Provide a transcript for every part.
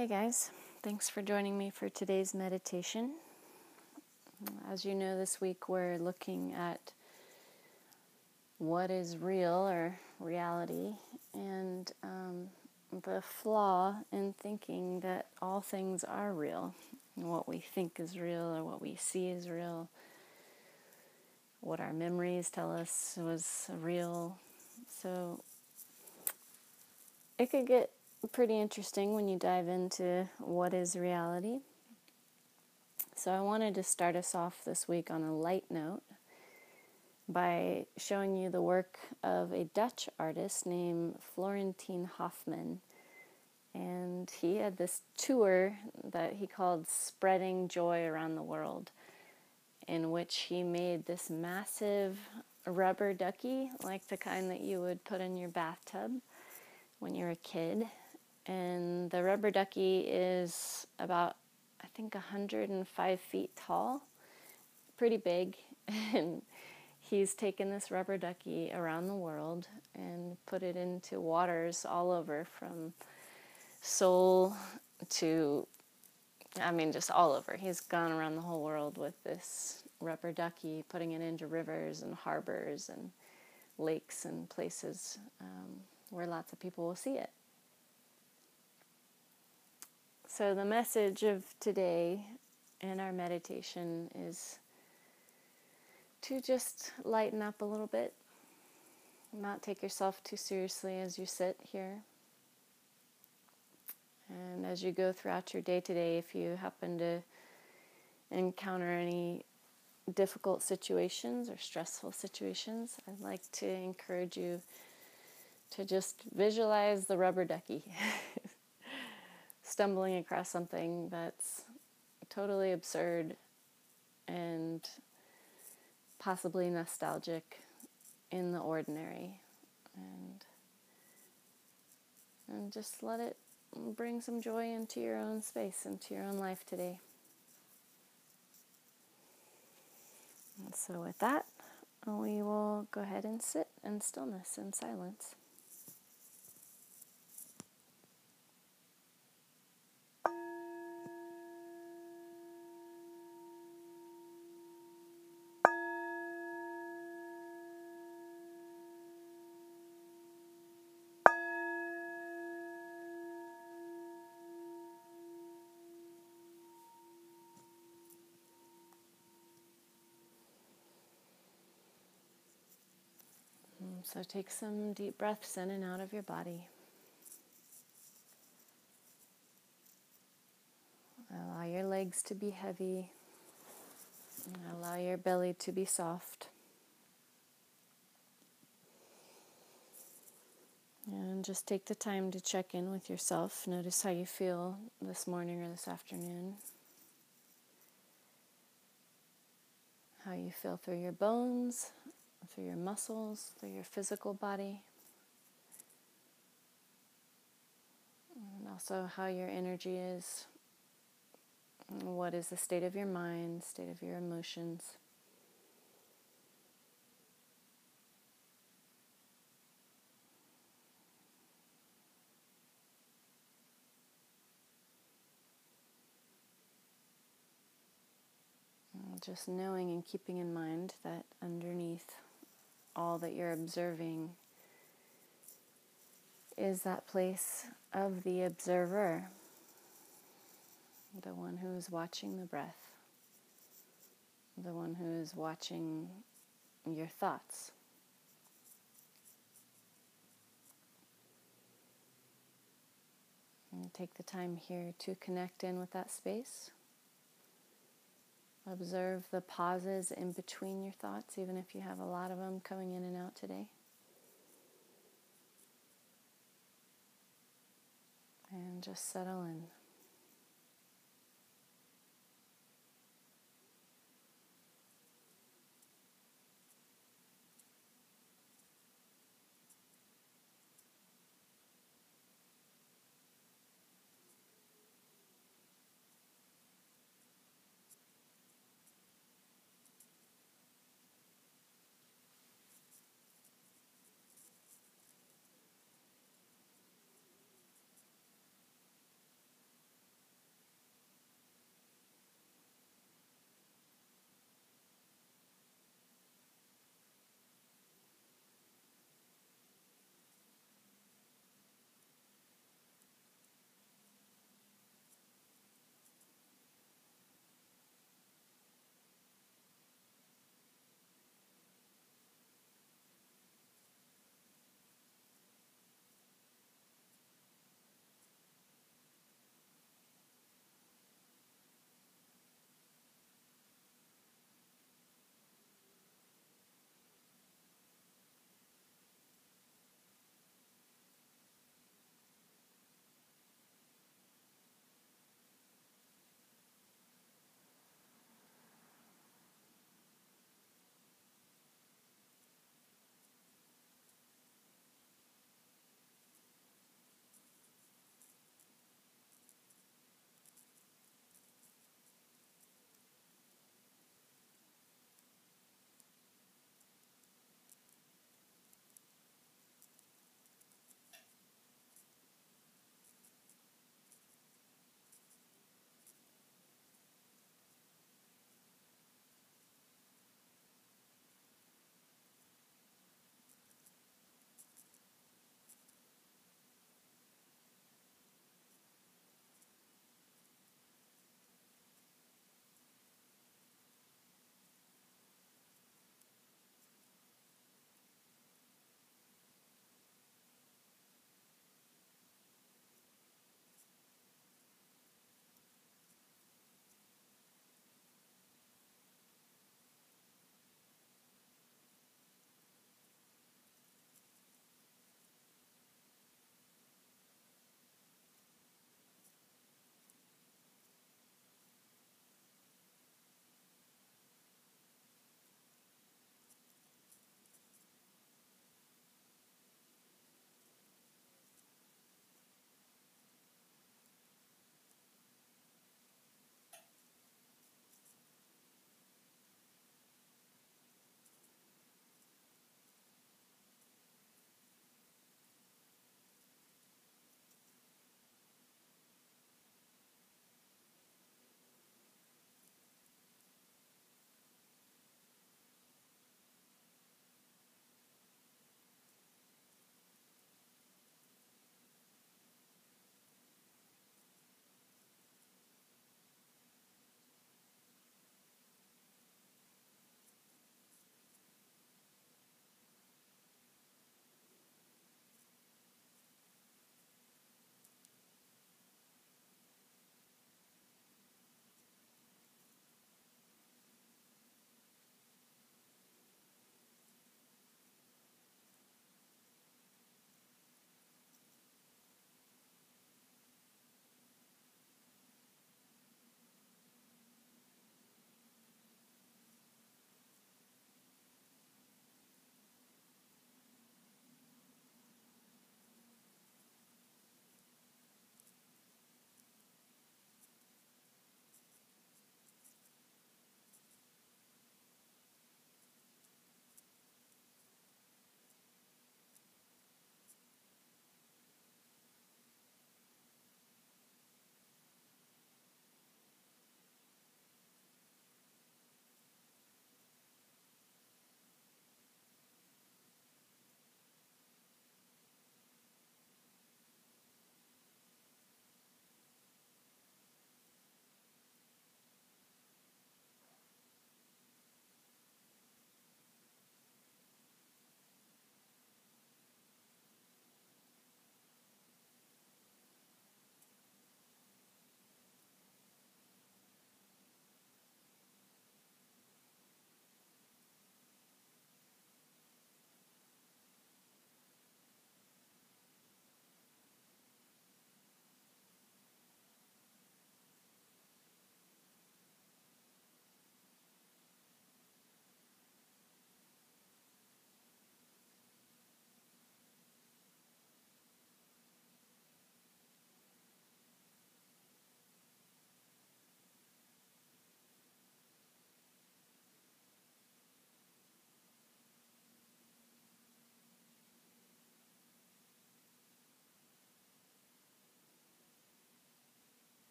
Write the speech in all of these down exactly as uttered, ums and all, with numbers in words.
Hey guys, thanks for joining me for today's meditation. As you know, this week we're looking at what is real or reality and um, the flaw in thinking that all things are real. What we think is real or what we see is real. What our memories tell us was real. So it could get pretty interesting when you dive into what is reality. So I wanted to start us off this week on a light note by showing you the work of a Dutch artist named Florentine Hofmann. And he had this tour that he called Spreading Joy Around the World, in which he made this massive rubber ducky, like the kind that you would put in your bathtub when you're a kid. And the rubber ducky is about, I think, one hundred five feet tall, pretty big. And he's taken this rubber ducky around the world and put it into waters all over, from Seoul to, I mean, just all over. He's gone around the whole world with this rubber ducky, putting it into rivers and harbors and lakes and places um, where lots of people will see it. So the message of today in our meditation is to just lighten up a little bit, not take yourself too seriously as you sit here. And as you go throughout your day today, if you happen to encounter any difficult situations or stressful situations, I'd like to encourage you to just visualize the rubber ducky stumbling across something that's totally absurd and possibly nostalgic in the ordinary, and and just let it bring some joy into your own space, into your own life today. And so with that, we will go ahead and sit in stillness and silence. So take some deep breaths in and out of your body. Allow your legs to be heavy. Allow your belly to be soft. And just take the time to check in with yourself. Notice how you feel this morning or this afternoon. How you feel through your bones, through your muscles, through your physical body. And also how your energy is. What is the state of your mind, state of your emotions. And just knowing and keeping in mind that underneath all that you're observing is that place of the observer, the one who is watching the breath, the one who is watching your thoughts. And take the time here to connect in with that space. Observe the pauses in between your thoughts, even if you have a lot of them coming in and out today. And just settle in.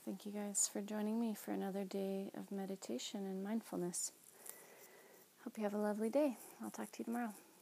thank you guys for joining me for another day of meditation and mindfulness. Hope you have a lovely day. I'll talk to you tomorrow.